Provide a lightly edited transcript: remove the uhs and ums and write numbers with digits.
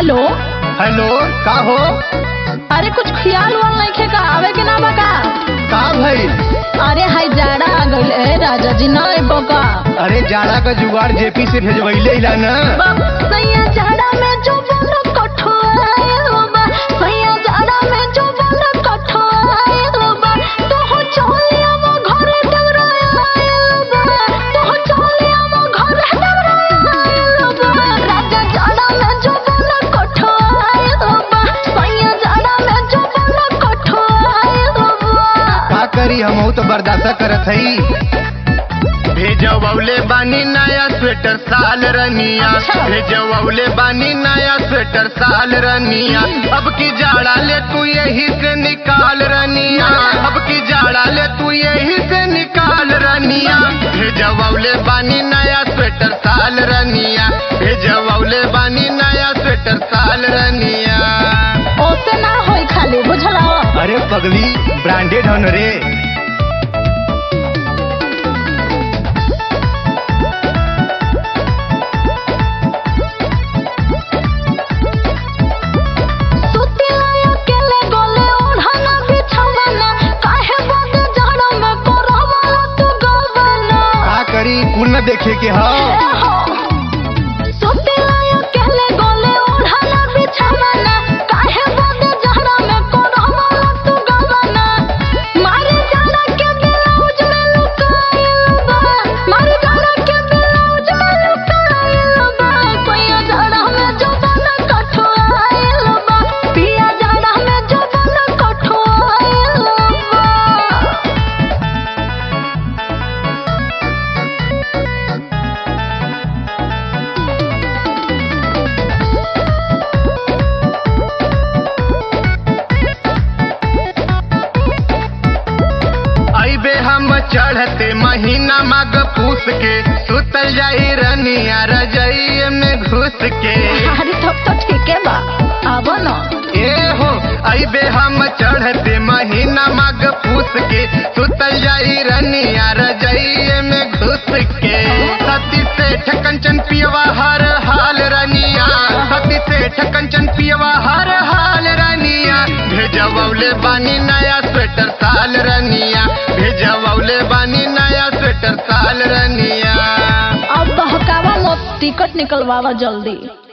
Hello hello का हो? अरे कुछ ख्याल वाल नहीं खे का आवे के ना बका का भाई? अरे हाय जाड़ा आ गइल है राजा जी ना बका। अरे जाड़ा का जुगाड़ जेपी से भेजवैले इला ना। सैया जाड़ा में जो बोलो कठोए बा सैया जाड़ा में जो बोलो कठोए बा तो हो चलिया मो घरे डगराए बा तो हो चलिया मो घरे डगराए बा राजा जाड़ा में जो बोलो कठोए बा सैया जाड़ा में जो बोलो कठोए बा का करी हम तो बर्दाश्त करत हई। भेजवले बानी नया स्वेटर साल रनिया, भेजवले बानी नया स्वेटर साल रनिया। अब की जाड़ा ले तू यही से निकाल रनिया, अब की जाड़ा ले तू यही से निकाल रनिया। भेजवले बानी नया स्वेटर साल रनिया, भेजवले बानी नया स्वेटर साल रनिया। ओसे ना होई खाली बुझला। अरे पगली ब्रांडेड हन रे। न देखे के हाँ चढ़ते महीना माघ पूस के सुतल जाई रनिया रजई में घुस के। अरे तब तो ठीक है बा अब न ए हो अबे हम चढ़ते महीना माघ पूस के सुतल जाई रनिया रजई में घुस के। सती से ठकंचन पियवा हर हाल रनिया, सती से ठकंचन पियवा हर हाल रनिया। भेजवले बानी नया स्वेटर साल रनिया, भेजवले बानी नया स्वेटर साल रनिया। अब बहकावा मत टिकट निकलवावा जल्दी।